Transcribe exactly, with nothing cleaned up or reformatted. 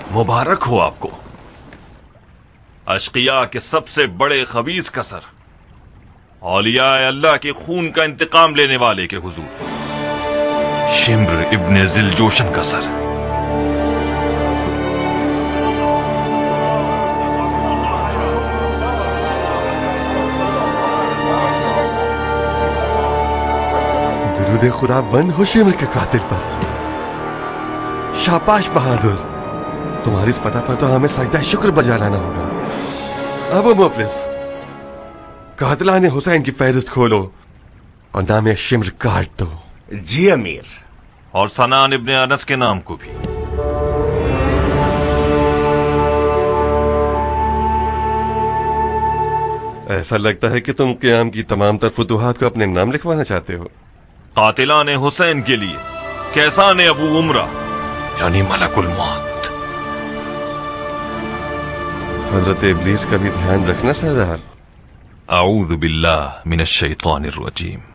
مبارک ہو آپ کو، اشقیاء کے سب سے بڑے خبیث کا سر، اولیاء اللہ کے خون کا انتقام لینے والے کے حضور، شمر ابن ذل جوشن کا سر۔ درود خدا بند ہو شمر کے قاتل پر۔ شاباش بہادر، تمہاری اس فتح پر تو ہمیں سجدہ شکر بجا لانا ہوگا۔ ابو مفلس، قاتلان حسین کی فہرست کھولو اور نام شمر کاٹ دو۔ جی امیر۔ اور سنان ابن انس کے نام کو بھی۔ ایسا لگتا ہے کہ تم قیام کی تمام تر فتوحات کو اپنے نام لکھوانا چاہتے ہو۔ قاتلان حسین کے لیے کیسان ابو عمرہ یعنی ملک الموت۔ حضرت ابلیس کا بھی دھیان رکھنا سردار۔ اعوذ باللہ من الشیطان الرجیم۔